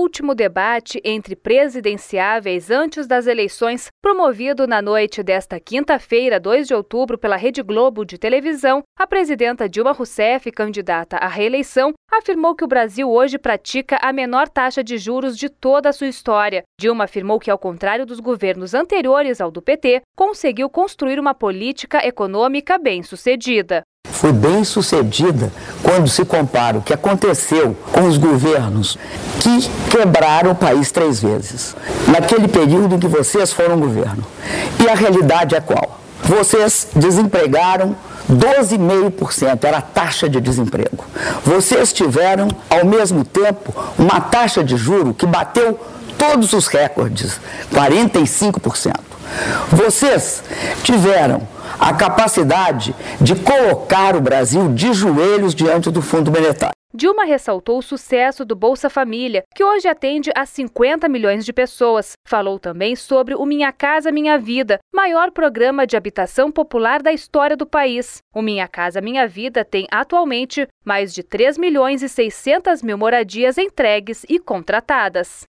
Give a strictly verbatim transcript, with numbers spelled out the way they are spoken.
último debate entre presidenciáveis antes das eleições, promovido na noite desta quinta-feira, dois de outubro, pela Rede Globo de televisão, a presidenta Dilma Rousseff, candidata à reeleição, afirmou que o Brasil hoje pratica a menor taxa de juros de toda a sua história. Dilma afirmou que, ao contrário dos governos anteriores ao do P T, conseguiu construir uma política econômica bem-sucedida. Foi bem sucedida quando se compara o que aconteceu com os governos que quebraram o país três vezes, naquele período em que vocês foram governo. E a realidade é qual? Vocês desempregaram doze vírgula cinco por cento, era a taxa de desemprego. Vocês tiveram, ao mesmo tempo, uma taxa de juro que bateu todos os recordes, quarenta e cinco por cento. Vocês tiveram a capacidade de colocar o Brasil de joelhos diante do Fundo Monetário. Dilma ressaltou o sucesso do Bolsa Família, que hoje atende a cinquenta milhões de pessoas. Falou também sobre o Minha Casa Minha Vida, maior programa de habitação popular da história do país. O Minha Casa Minha Vida tem atualmente mais de três milhões e seiscentas mil moradias entregues e contratadas.